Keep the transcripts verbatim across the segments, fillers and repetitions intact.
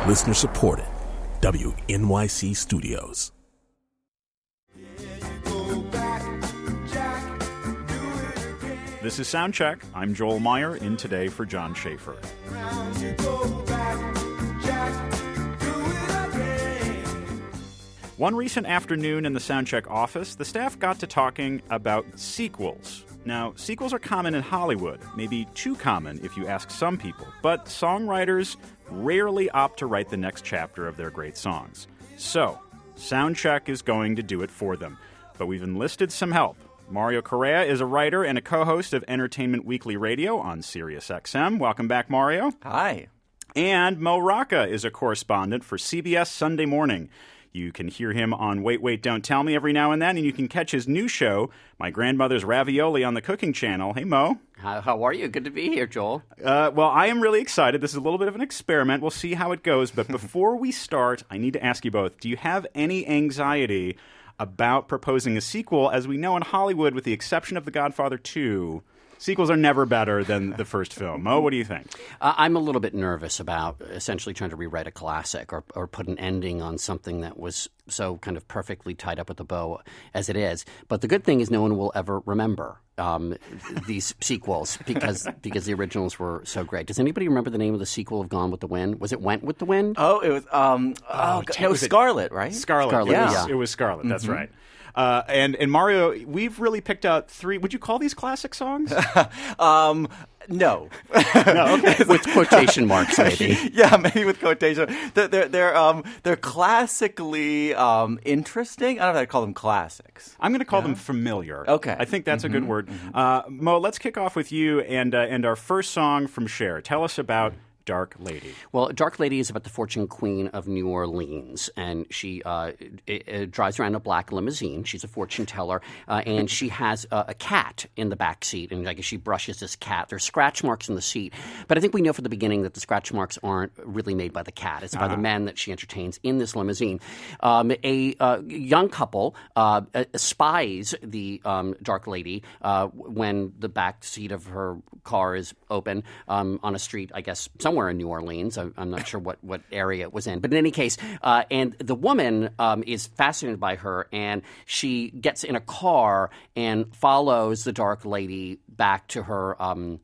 Listener supported. W N Y C Studios. This is Soundcheck. I'm Joel Meyer, in today for John Schaefer. One recent afternoon in the Soundcheck office, the staff got to talking about sequels. Now, sequels are common in Hollywood, maybe too common if you ask some people, but songwriters rarely opt to write the next chapter of their great songs. So, Soundcheck is going to do it for them, but we've enlisted some help. Mario Correa is a writer and a co-host of Entertainment Weekly Radio on Sirius X M. Welcome back, Mario. Hi. And Mo Rocca is a correspondent for C B S Sunday Morning. You can hear him on Wait, Wait, Don't Tell Me every now and then, and you can catch his new show, My Grandmother's Ravioli, on the Cooking Channel. Hey, Mo. How, how are you? Good to be here, Joel. Uh, well, I am really excited. This is a little bit of an experiment. We'll see how it goes. But before we start, I need to ask you both, do you have any anxiety about proposing a sequel? As we know in Hollywood, with the exception of The Godfather two, sequels are never better than the first film. Mo, what do you think? Uh, I'm a little bit nervous about essentially trying to rewrite a classic or, or put an ending on something that was so kind of perfectly tied up with a bow as it is. But the good thing is no one will ever remember um, these sequels because because the originals were so great. Does anybody remember the name of the sequel of Gone with the Wind? Was it Went with the Wind? Oh, it was um, oh, t- no, was it- Scarlet, right? Scarlet. Scarlet, It was, yeah. it was Scarlet. That's Mm-hmm. right. Uh, and, and Mario, we've really picked out three. Would you call these classic songs? Um, no. No, okay. With quotation marks, maybe. Yeah, maybe with quotation. They're they're they're, um, they're classically um, interesting. I don't know if I'd call them classics. I'm going to call them familiar. Okay. I think that's a good word. Uh, Mo, let's kick off with you and uh, and our first song from Cher. Tell us about Dark Lady. Well, Dark Lady is about the fortune queen of New Orleans, and she uh, it, it drives around in a black limousine. She's a fortune teller, uh, and she has uh, a cat in the back seat, and I guess she brushes this cat. There's scratch marks in the seat, but I think we know from the beginning that the scratch marks aren't really made by the cat. It's by Uh-huh. the men that she entertains in this limousine. Um, a uh, young couple uh, spies the um, Dark Lady uh, when the back seat of her car is open um, on a street, I guess, somewhere in New Orleans. I, I'm not sure what, what area it was in. But in any case, uh, and the woman um, is fascinated by her, and she gets in a car and follows the Dark Lady back to her um,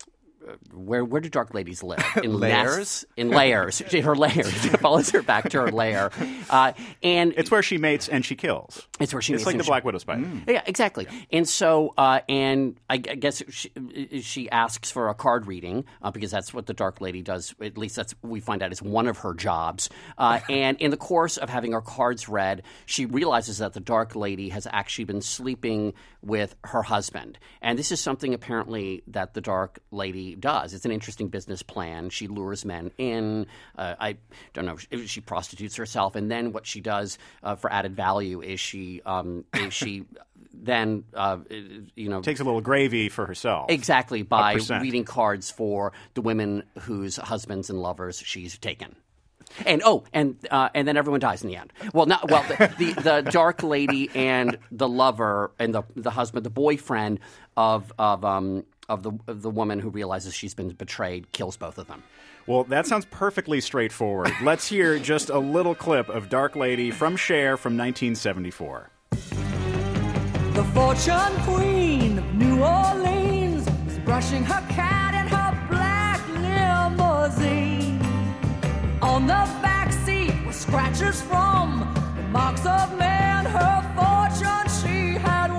Where where do dark ladies live? In Lairs? nests? In layers. Her lair. She follows her back to her lair. Uh, and It's where she mates and she kills. it's where she It's meets like him. the Black Widow spider. Yeah, exactly. And so, uh, and I, I guess she, she asks for a card reading uh, because that's what the Dark Lady does. At least that's we find out is one of her jobs. Uh, and in the course of having her cards read, she realizes that the Dark Lady has actually been sleeping with her husband. And this is something apparently that the Dark Lady does. It's an interesting business plan. She lures men in. Uh, I don't know. She, she prostitutes herself, and then what she does uh, for added value is she um, is she then uh, you know Takes a little gravy for herself. exactly by percent. reading cards for the women whose husbands and lovers she's taken. And oh, and uh, and then everyone dies in the end. Well, not well. The, the the Dark Lady and the lover and the the husband, the boyfriend of of um of the of the woman who realizes she's been betrayed, kills both of them. Well, that sounds perfectly straightforward. Let's hear just a little clip of Dark Lady from Cher from nineteen seventy-four. The fortune queen of New Orleans is brushing her cat in her black limousine. On the back seat were scratches from the marks of men, her fortune she had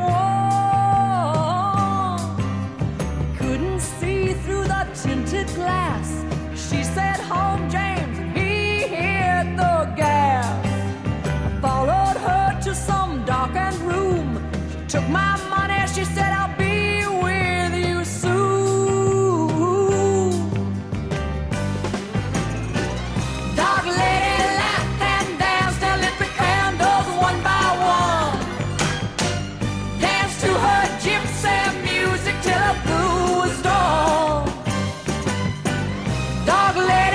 won. Couldn't see through the tinted glass. She said, "Home, James," and he hit the gas. I followed her to some darkened room. She took my money, she said, "I'll be with you soon." Dark lady laughed and danced and lit the candles one by one. Danced to her gypsy music till the blue was dawn. Dark lady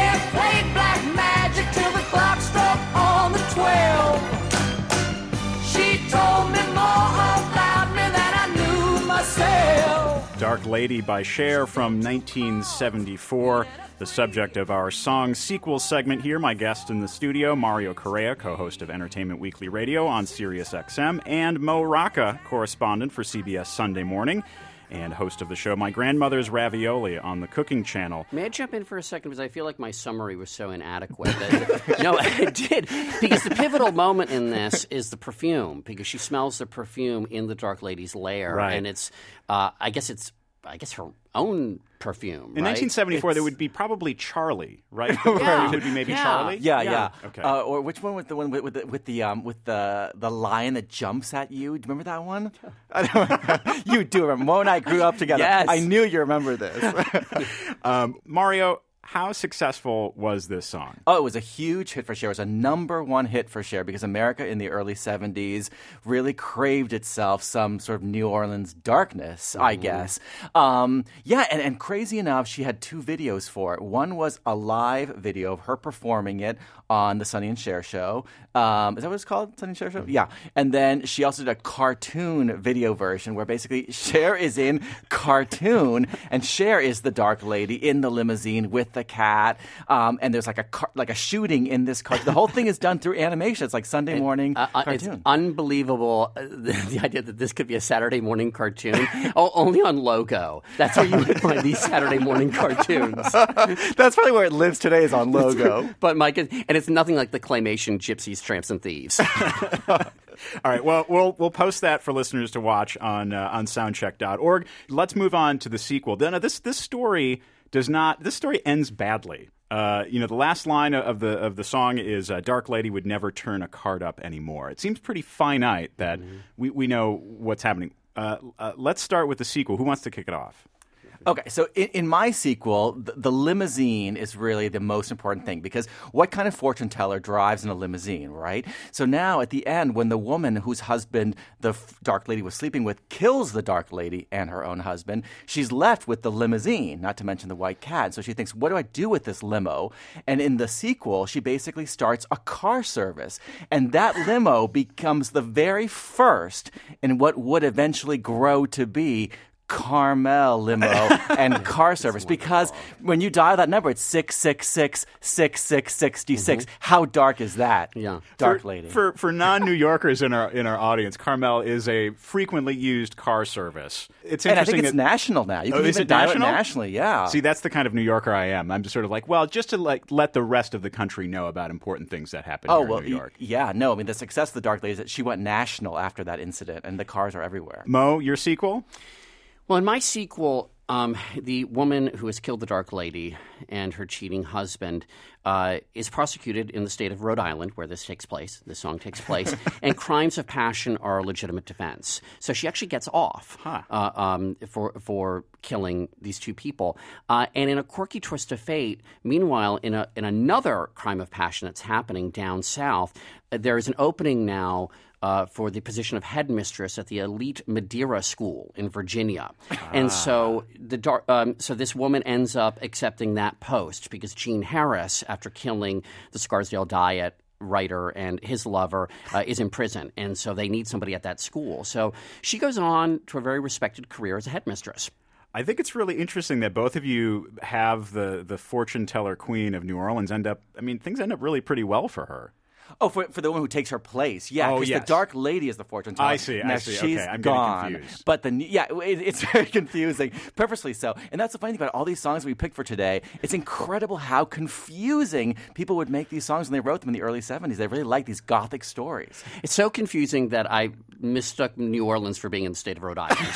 Lady by Cher from nineteen seventy-four. The subject of our song sequel segment here. My guest in the studio, Mario Correa, co-host of Entertainment Weekly Radio on Sirius X M, and Mo Rocca, correspondent for C B S Sunday Morning, and host of the show My Grandmother's Ravioli on the Cooking Channel. May I jump in for a second because I feel like my summary was so inadequate. That, no, it did. Because the pivotal moment in this is the perfume, because she smells the perfume in the Dark Lady's lair. Right. And it's, uh, I guess it's, I guess her own perfume, In right? nineteen seventy-four, It's- there would be probably Charlie, right? Yeah. It would be maybe Yeah. Charlie? Yeah, Yeah. yeah. Okay. Uh, or which one with the one with, with the with the um with the the lion that jumps at you? Do you remember that one? I don't, you do remember. Mo and I grew up together. Yes. I knew you remember this. Um, Mario, how successful was this song? Oh, it was a huge hit for Cher. It was a number one hit for Cher because America in the early seventies really craved itself some sort of New Orleans darkness, I guess. Um, yeah, and, and crazy enough, she had two videos for it. One was a live video of her performing it on the Sonny and Cher show. Um, is that what it's called? Sonny and Cher show? Yeah. And then she also did a cartoon video version where basically Cher is in cartoon and Cher is the Dark Lady in the limousine with the cat. Um, and there's like a car- like a shooting in this cartoon. The whole thing is done through animation. It's like Sunday morning Uh, uh, it's cartoon. unbelievable, uh, the, the idea that this could be a Saturday morning cartoon. oh, only on Logo. That's where you would find these Saturday morning cartoons. That's probably where it lives today is on Logo. But Mike, and it's nothing like the claymation Gypsies, Tramps, and Thieves. All right, well, we'll we'll post that for listeners to watch on uh, on soundcheck dot org. Let's move on to the sequel. Then this this story does not. This story ends badly. Uh, you know, the last line of the of the song is uh, "Dark Lady would never turn a card up anymore." It seems pretty finite that mm-hmm. we we know what's happening. Uh, uh, let's start with the sequel. Who wants to kick it off? Okay, so in, in my sequel, the, the limousine is really the most important thing because what kind of fortune teller drives in a limousine, right? So now at the end, when the woman whose husband the f- Dark Lady was sleeping with kills the Dark Lady and her own husband, she's left with the limousine, not to mention the white cat. So she thinks, what do I do with this limo? And in the sequel, she basically starts a car service. And that limo becomes the very first in what would eventually grow to be Carmel limo and car service because when you dial that number, it's six six six six six sixty six. Mm-hmm. How dark is that? Yeah, Dark for, Lady. For for non New Yorkers in our in our audience, Carmel is a frequently used car service. It's and I interesting. think it's that, national now. You oh, can is even it dial national? it nationally. Yeah. See, that's the kind of New Yorker I am. I'm just sort of like, well, just to like let the rest of the country know about important things that happen oh here well, in New York. y- yeah. No, I mean the success of the Dark Lady is that she went national after that incident, and the cars are everywhere. Mo, your sequel? Well, in my sequel, um, the woman who has killed the Dark Lady and her cheating husband uh, is prosecuted in the state of Rhode Island, where this takes place, this song takes place, and crimes of passion are a legitimate defense. So she actually gets off Huh. uh, um, for for killing these two people. Uh, and in a quirky twist of fate, meanwhile, in a in another crime of passion that's happening down south, uh, there is an opening now Uh, for the position of headmistress at the elite Madeira School in Virginia, ah. and so the dar- um, so this woman ends up accepting that post because Gene Harris, after killing the Scarsdale Diet writer and his lover, uh, is in prison, and so they need somebody at that school. So she goes on to a very respected career as a headmistress. I think it's really interesting that both of you have the the fortune teller queen of New Orleans end up. I mean, things end up really pretty well for her. Oh, for for the one who takes her place, yeah. Oh, Because yes. the Dark Lady is the fortune teller. I see, I Now see. She's Okay, I'm getting gone. confused. But the yeah, it, it's very confusing, purposely so. And that's the funny thing about all these songs we picked for today. It's incredible how confusing people would make these songs when they wrote them in the early seventies. They really like these gothic stories. It's so confusing that I mistook New Orleans for being in the state of Rhode Island.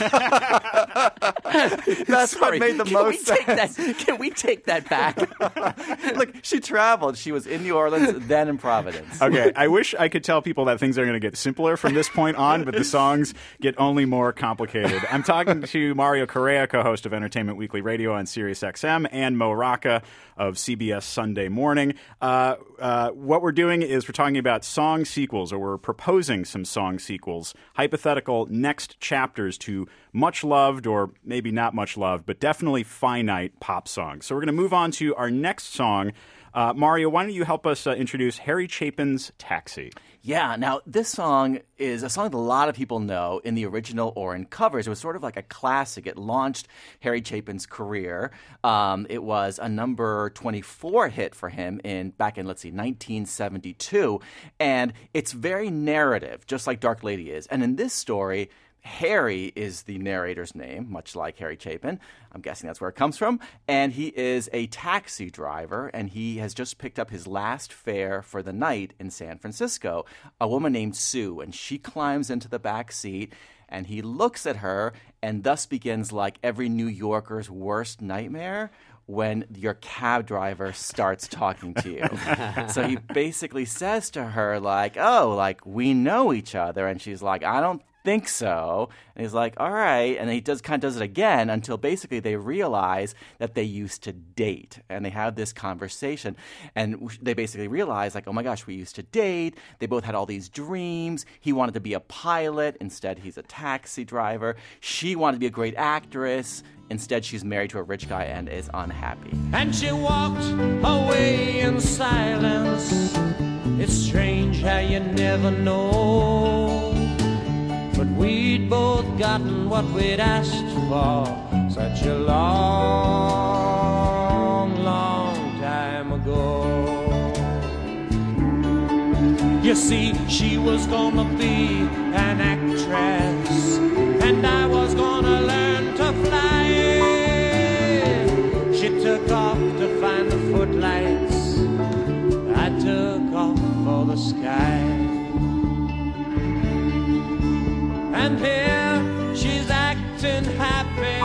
That's Sorry. what made the can most we take sense. that, can we take that back? Look, she traveled. She was in New Orleans, then in Providence. Okay, I wish I could tell people that things are going to get simpler from this point on, but the songs get only more complicated. I'm talking to Mario Correa, co-host of Entertainment Weekly Radio on Sirius X M, and Mo Rocca of C B S Sunday Morning. Uh, uh, what we're doing is we're talking about song sequels, or we're proposing some song sequels, hypothetical next chapters to much-loved, or maybe not much-loved, but definitely finite pop songs. So we're going to move on to our next song. Uh, Mario, why don't you help us uh, introduce Harry Chapin's Taxi? Yeah, now this song is a song that a lot of people know in the original or in covers. It was sort of like a classic. It launched Harry Chapin's career. Um, it was a number twenty-four hit for him in back in, let's see, nineteen seventy-two. And it's very narrative, just like Dark Lady is. And in this story, Harry is the narrator's name, much like Harry Chapin. I'm guessing that's where it comes from. And he is a taxi driver, and he has just picked up his last fare for the night in San Francisco, a woman named Sue. And she climbs into the back seat, and he looks at her, and thus begins like every New Yorker's worst nightmare, when your cab driver starts talking to you. So he basically says to her, like, oh, like, we know each other. And she's like, I don't think so. And he's like, all right. And he does kind of does it again until basically they realize that they used to date. And they have this conversation. And they basically realize, like, oh my gosh, we used to date. They both had all these dreams. He wanted to be a pilot. Instead, he's a taxi driver. She wanted to be a great actress. Instead, she's married to a rich guy and is unhappy. And she walked away in silence. It's strange how you never know. But we'd both gotten what we'd asked for such a long, long time ago. You see, she was gonna be an actress, and I was gonna learn to fly. She took off to find the footlights. I took off for the sky. And here she's acting happy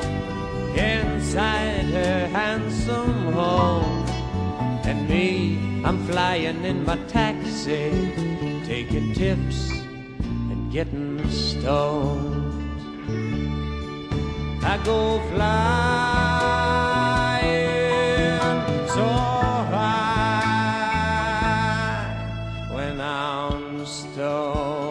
inside her handsome home. And me, I'm flying in my taxi, taking tips and getting stoned. I go flying so high when I'm stoned.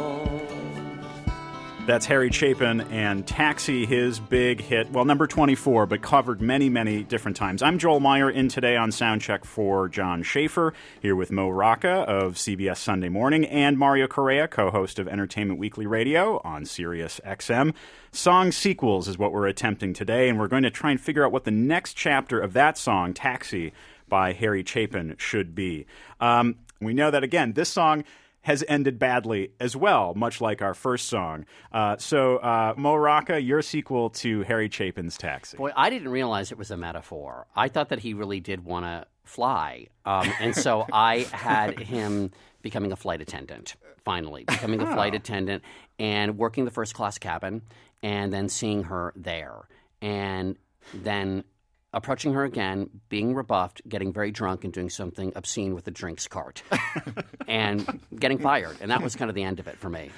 That's Harry Chapin and Taxi, his big hit. Well, number twenty-four, but covered many, many different times. I'm Joel Meyer, in today on Soundcheck for John Schaefer, here with Mo Rocca of C B S Sunday Morning, and Mario Correa, co-host of Entertainment Weekly Radio on Sirius X M. Song sequels is what we're attempting today, and we're going to try and figure out what the next chapter of that song, Taxi, by Harry Chapin, should be. Um, we know that, again, this song has ended badly as well, much like our first song. Uh, so, uh, Mo Rocca, your sequel to Harry Chapin's Taxi. Boy, I didn't realize it was a metaphor. I thought that he really did want to fly. Um, and so I had him becoming a flight attendant, finally, becoming a oh. flight attendant and working the first class cabin and then seeing her there. And then approaching her again, being rebuffed, getting very drunk, and doing something obscene with a drinks cart. And getting fired. And that was kind of the end of it for me.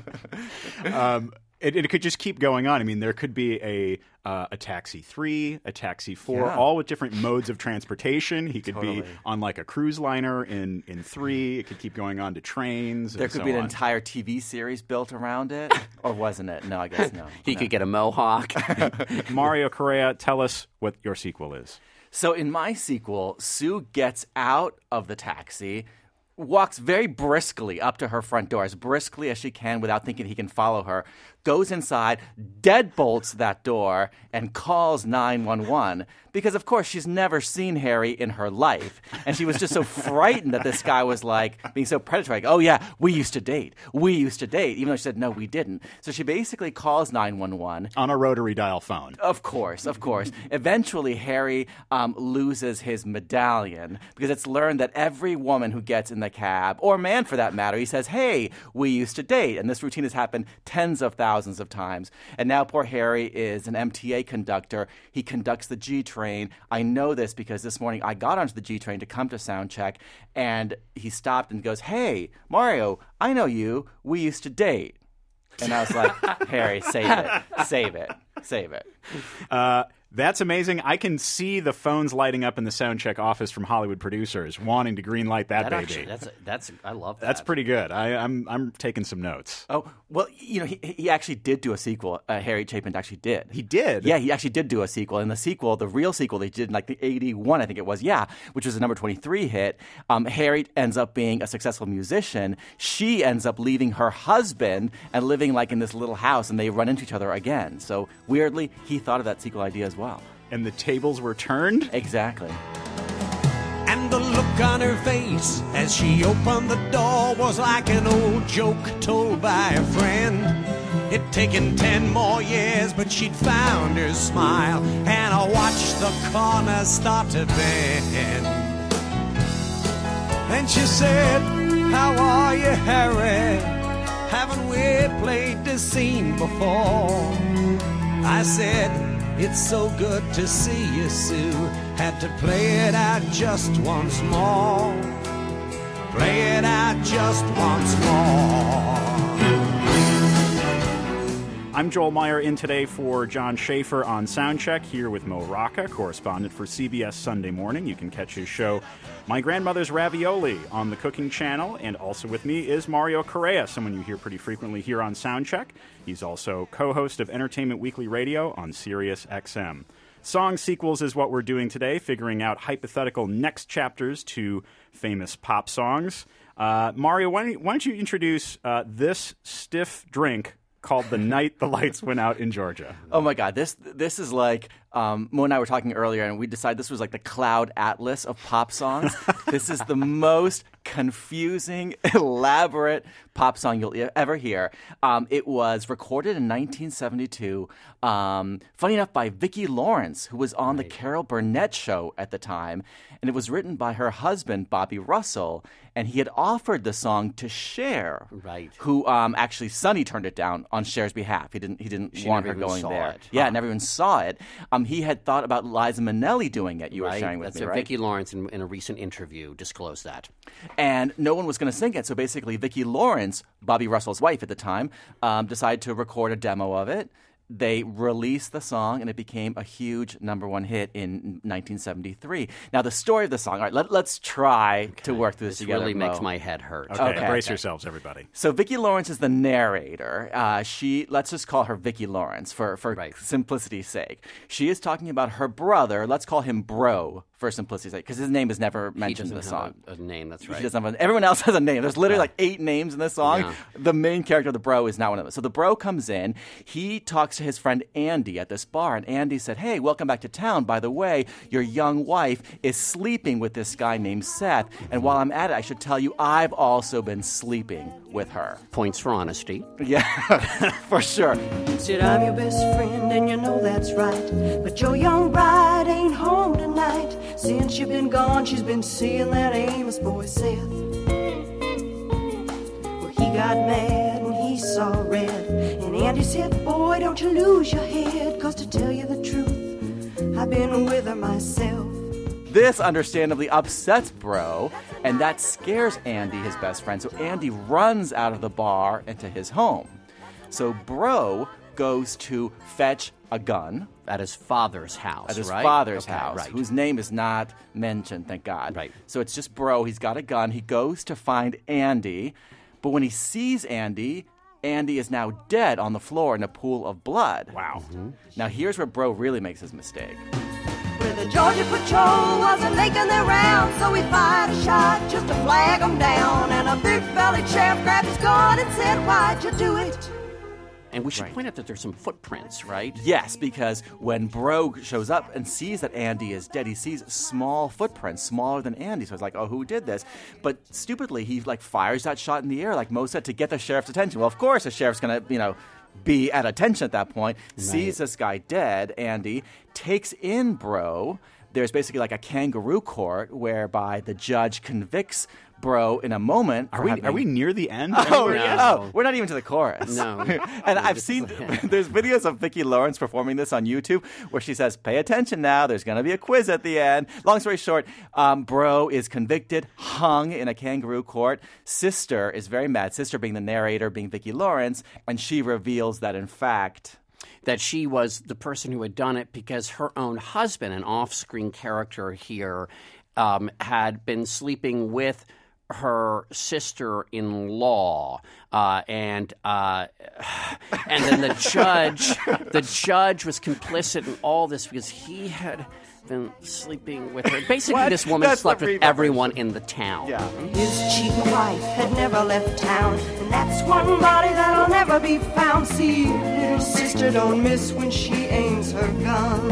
um, it, it could just keep going on. I mean, there could be a uh, a Taxi three, a Taxi four, yeah. all with different modes of transportation. He could totally. be on like a cruise liner in, in three. It could keep going on to trains. There and could so be an on. entire T V series built around it. Or wasn't it? No, I guess no. he no. could get a mohawk. Mario Correa, tell us what your sequel is. So in my sequel, Sue gets out of the taxi, walks very briskly up to her front door, as briskly as she can without thinking he can follow her, goes inside, deadbolts that door, and calls nine one one. Because, of course, she's never seen Harry in her life. And she was just so frightened that this guy was, like, being so predatory. Like, oh, yeah, we used to date. We used to date. Even though she said, no, we didn't. So she basically calls nine one one. On a rotary dial phone. Of course, of course. Eventually, Harry um, loses his medallion because it's learned that every woman who gets in the cab, or man for that matter, he says, hey, we used to date. And this routine has happened tens of thousands of times. And now poor Harry is an M T A conductor. He conducts the G train. I know this because this morning I got onto the G train to come to Soundcheck, and he stopped and goes, hey, Mario, I know you. We used to date. And I was like, Harry, save it. Save it. Save it. Uh, That's amazing. I can see the phones lighting up in the Soundcheck office from Hollywood producers wanting to greenlight that, That baby. actually, that's that's I love that. That's pretty good. I, I'm I'm taking some notes. Oh, well, you know, he, he actually did do a sequel. Uh, Harry Chapin actually did. He did? Yeah, he actually did do a sequel. And the sequel, the real sequel they did in like the eighty-one, I think it was, yeah, which was a number twenty-three hit. Um, Harry ends up being a successful musician. She ends up leaving her husband and living like in this little house, and they run into each other again. So weirdly, he thought of that sequel idea as well. And the tables were turned? Exactly. And the look on her face as she opened the door was like an old joke told by a friend. It'd taken ten more years, but she'd found her smile, and I watched the corner start to bend. And she said, "How are you, Harry? Haven't we played this scene before?" I said, "It's so good to see you, Sue. Had to play it out just once more. Play it out just once more." I'm Joel Meyer, in today for John Schaefer on Soundcheck, here with Mo Rocca, correspondent for C B S Sunday Morning. You can catch his show, My Grandmother's Ravioli, on the Cooking Channel. And also with me is Mario Correa, someone you hear pretty frequently here on Soundcheck. He's also co-host of Entertainment Weekly Radio on Sirius X M. Song sequels is what we're doing today, figuring out hypothetical next chapters to famous pop songs. Uh, Mario, why don't, you, why don't you introduce uh, this stiff drink called The Night the Lights Went Out in Georgia. Oh my God, this this is like um, Mo and I were talking earlier, and we decided this was like the cloud atlas of pop songs. This is the most confusing, elaborate pop song you'll e- ever hear. Um, it was recorded in nineteen seventy-two. Um, funny enough, by Vicki Lawrence, who was on right. the Carol Burnett show at the time, and it was written by her husband Bobby Russell, and he had offered the song to Cher, right? Who um, actually Sonny turned it down on Cher's behalf. He didn't. He didn't she want never her going saw there. It. Yeah, huh. never even saw it. Um, he had thought about Liza Minnelli doing it. You right. were sharing with That's me, a right? Vicki Lawrence in, in a recent interview disclosed that, and no one was going to sing it. So basically, Vicki Lawrence, Bobby Russell's wife at the time, um, decided to record a demo of it. They released the song, and it became a huge number one hit in nineteen seventy-three. Now, the story of the song, all right, let, let's try okay. to work through this, this together. really Mo. makes my head hurt. Okay, Okay. brace Okay. yourselves, everybody. So Vicki Lawrence is the narrator. Uh, she let's just call her Vicki Lawrence for, for right. simplicity's sake. She is talking about her brother. Let's call him Bro for simplicity's sake, because his name is never mentioned in the song. A, a name, that's right. He doesn't have a, everyone else has a name. There's literally Yeah. like eight names in this song. Yeah. The main character, the Bro, is not one of them. So the Bro comes in. He talks to his friend Andy at this bar, and Andy said, "Hey, welcome back to town. By the way, your young wife is sleeping with this guy named Seth. And while I'm at it, I should tell you, I've also been sleeping with her." Points for honesty. Yeah, for sure. Said, "I'm your best friend, and you know that's right. But your young bride ain't home tonight. Since you've been gone, she's been seeing that Amos boy, Seth. Well, he got mad and he saw red. And Andy said, boy, don't you lose your head. Cause to tell you the truth, I've been with her myself." This understandably upsets Bro, and that scares Andy, his best friend. So Andy runs out of the bar into his home. So Bro goes to fetch a gun. At his father's house, At his right? father's Okay, house, right. whose name is not mentioned, thank God. Right. So it's just Bro. He's got a gun. He goes to find Andy, but when he sees Andy, Andy is now dead on the floor in a pool of blood. Wow. Mm-hmm. Now here's where Bro really makes his mistake. Well, the Georgia Patrol wasn't making their rounds, so he fired a shot just to flag them down. And a big-bellied sheriff grabbed his gun and said, "Why'd you do it?" And we should Right. point out that there's some footprints, right? Yes, because when Bro shows up and sees that Andy is dead, he sees small footprints, smaller than Andy. So he's like, "Oh, who did this?" But stupidly, he like fires that shot in the air, like Mo said, to get the sheriff's attention. Well, of course, the sheriff's gonna, you know, be at attention at that point. Sees this guy dead, Andy takes in Bro. There's basically like a kangaroo court whereby the judge convicts Bro in a moment. Are for we, having- are we near the end? Oh, Anywhere? yeah. No. Oh, we're not even to the chorus. No. And I've seen, there's videos of Vicki Lawrence performing this on YouTube where she says, "Pay attention now, there's going to be a quiz at the end." Long story short, um, Bro is convicted, hung in a kangaroo court. Sister is very mad, Sister being the narrator, being Vicki Lawrence, and she reveals that, in fact, that she was the person who had done it because her own husband, an off-screen character here, um, had been sleeping with her sister-in-law, uh, and uh, and then the judge, the judge was complicit in all this because he had been sleeping with her. Basically, What? this woman That's slept the with reverse. everyone in the town. Yeah. His cheating wife had never left town, and that's one body that'll never be found. See, little sister don't miss when she aims her gun.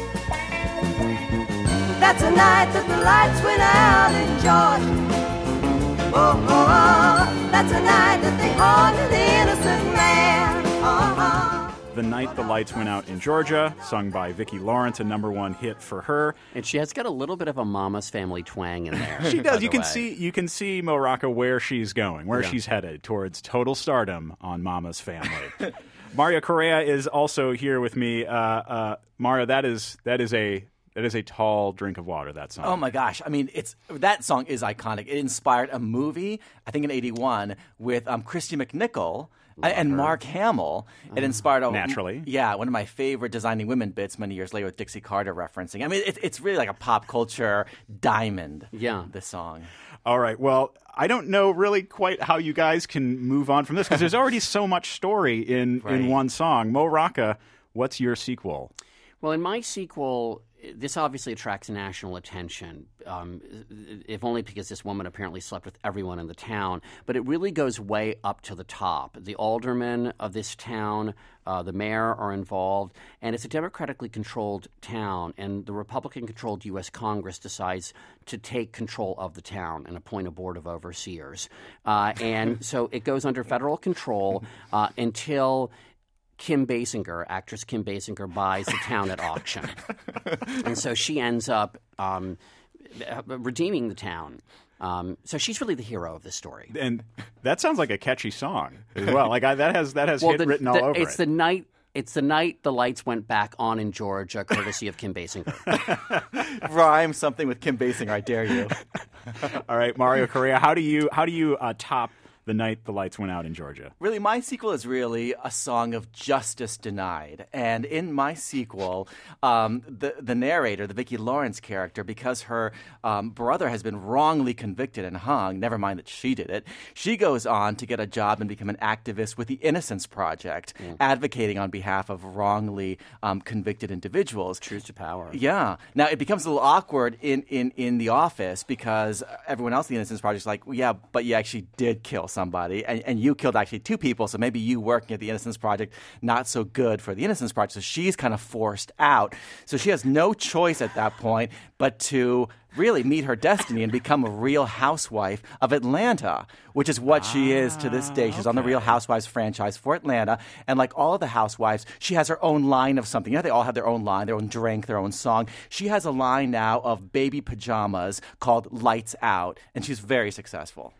That's a night that the lights went out in Georgia. Oh, oh, oh, that's a night that they haunted the innocent man. Uh-huh. The Night the Lights Went Out in Georgia, sung by Vicki Lawrence, a number one hit for her. And she has got a little bit of a Mama's Family twang in there. She by does. the You can way. see you can see Mo Rocca where she's going, where Yeah. she's headed towards total stardom on Mama's Family. Mario Correa is also here with me. Uh, uh, Mario, that is that is a that is a tall drink of water. That song. Oh my gosh! I mean, it's that song is iconic. It inspired a movie, I think in eighty-one, with um, Christy McNichol and Mark Hamill. It inspired a, Naturally. yeah, one of my favorite Designing Women bits many years later with Dixie Carter referencing. I mean, it, it's really like a pop culture diamond. Yeah. This song. All right. Well, I don't know really quite how you guys can move on from this because there's already so much story in Right. in one song. Mo Rocca, what's your sequel? Well, in my sequel, this obviously attracts national attention, um, if only because this woman apparently slept with everyone in the town. But it really goes way up to the top. The aldermen of this town, uh, the mayor are involved, and it's a democratically controlled town. And the Republican-controlled U S Congress decides to take control of the town and appoint a board of overseers. Uh, and so it goes under federal control uh, until Kim Basinger, actress Kim Basinger, buys the town at auction. And so she ends up um, redeeming the town. Um, so she's really the hero of this story. And that sounds like a catchy song as well. Like I, that has that has hit the, written all the- over it's it. the night. It's the night the lights went back on in Georgia, courtesy of Kim Basinger. Rhyme something with Kim Basinger, I dare you. All right, Mario Correa, how do you how do you uh, top The Night the Lights Went Out in Georgia? Really, my sequel is really a song of justice denied. And in my sequel, um, the, the narrator, the Vicki Lawrence character, because her um, brother has been wrongly convicted and hung, never mind that she did it, she goes on to get a job and become an activist with the Innocence Project, Mm. advocating on behalf of wrongly um, convicted individuals. Truth to power. Yeah. Now, it becomes a little awkward in, in, in the office because everyone else in the Innocence Project is like, well, yeah, but you actually did kill somebody, and, and you killed actually two people, so maybe you working at the Innocence Project, not so good for the Innocence Project. So she's kind of forced out. So she has no choice at that point but to really meet her destiny and become a Real Housewife of Atlanta, which is what she is to this day. She's on the Real Housewives franchise for Atlanta, and like all of the housewives, she has her own line of something. You know, they all have their own line, their own drink, their own song. She has a line now of baby pajamas called Lights Out, and she's very successful.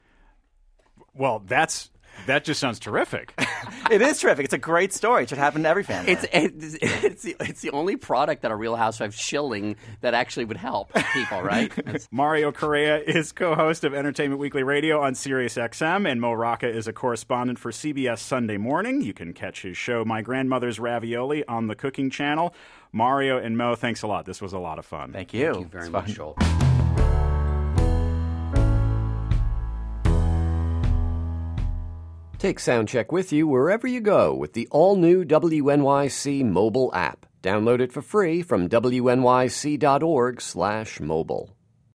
Well, that's that just sounds terrific. It is terrific. It's a great story. It should happen to every family. It's it's it's the, it's the only product that a Real Housewives shilling that actually would help people, right? It's- Mario Correa is co-host of Entertainment Weekly Radio on Sirius X M, and Mo Rocca is a correspondent for C B S Sunday Morning. You can catch his show, My Grandmother's Ravioli, on the Cooking Channel. Mario and Mo, thanks a lot. This was a lot of fun. Thank you. Thank you very It's much, fun. Joel. Take Soundcheck with you wherever you go with the all-new W N Y C mobile app. Download it for free from W N Y C dot org slash mobile.